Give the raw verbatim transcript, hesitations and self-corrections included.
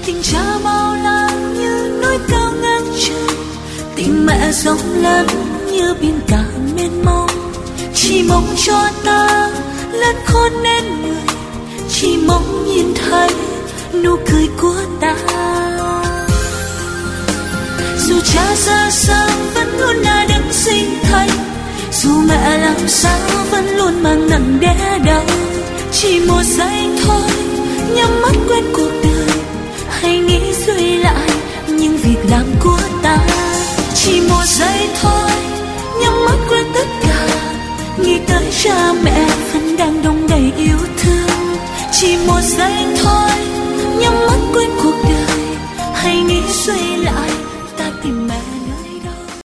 Tình cha bao la như núi cao ngang trời, tình mẹ rộng lớn như biển cả mênh mông. Chỉ mong cho ta lớn khôn nên người, chỉ mong nhìn thấy nụ cười của ta. Dù cha ra sao vẫn luôn là đấng sinh thành, dù mẹ làm sao vẫn luôn mang nặng đẻ